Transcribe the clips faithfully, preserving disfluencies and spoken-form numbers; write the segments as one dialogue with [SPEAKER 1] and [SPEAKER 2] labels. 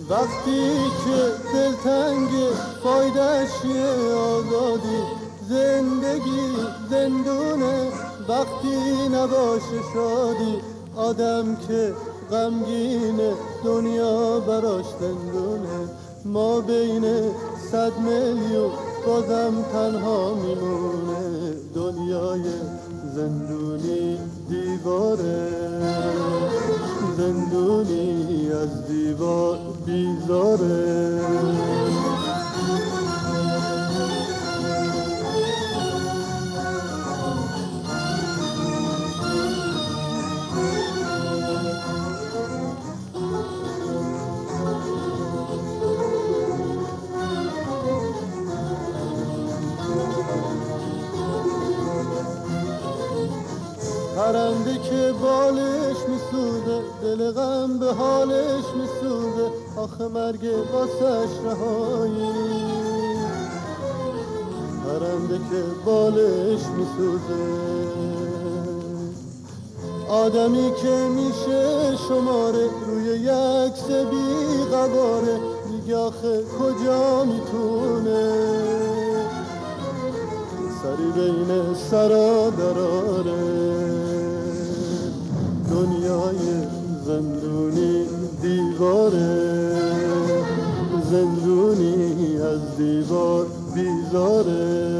[SPEAKER 1] وقتی که دلتنگ فایدهش یه آزادی، زندگی زندونه وقتی نباشه شادی. آدم که غمگینه دنیا براش زندونه، ما بین صد میلیون بازم تنها میمونه. دنیای زندونی دیواره، زندونی از دیوار بیزاره. پرنده که بالش میسوزه، دل غم به حالش میسوزه. آخه مرگ واسش رهایی، پرنده که بالش میسوزه. آدمی که میشه شماره روی یک بی قباره، دیگه آخه کجا میتونه سری بین سرا دراره. دنیای زندونی دیواره، زندونی از دیوار بیزاره.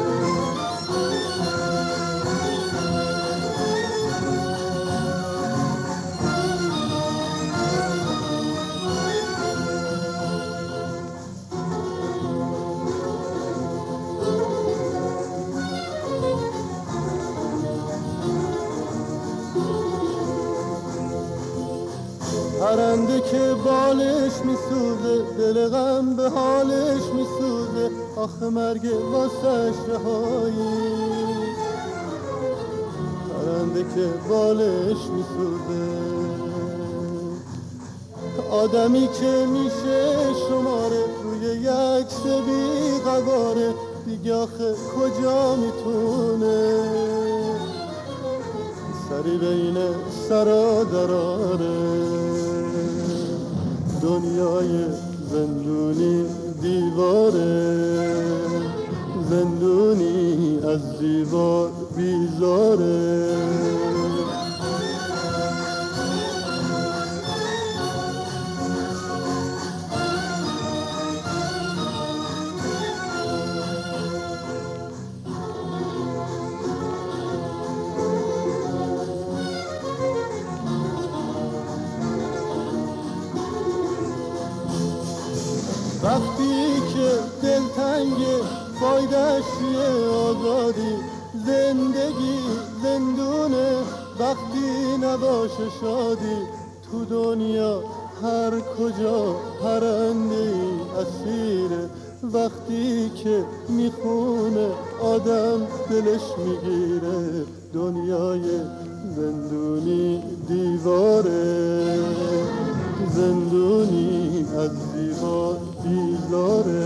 [SPEAKER 1] پرنده که بالش میسوزه، دل غم به حالش میسوزه. آخه مرگ واسش رهایی، پرنده که بالش میسوزه. آدمی که میشه شماره روی یک بی قباره، دیگه آخه کجا میتونه سری بین سرا دراره. دنیای زندونی دیواره، زندونی از دیوار بیزاره. وقتی که دلتنگ فایدهش یه آزادی، زندگی زندونه وقتی نباشه شادی. تو دنیا هر کجا پرنده ای اسیره، وقتی که میخونه آدم دلش میگیره. دنیای زندونی دیواره، زندونی از دیوار بیزاره.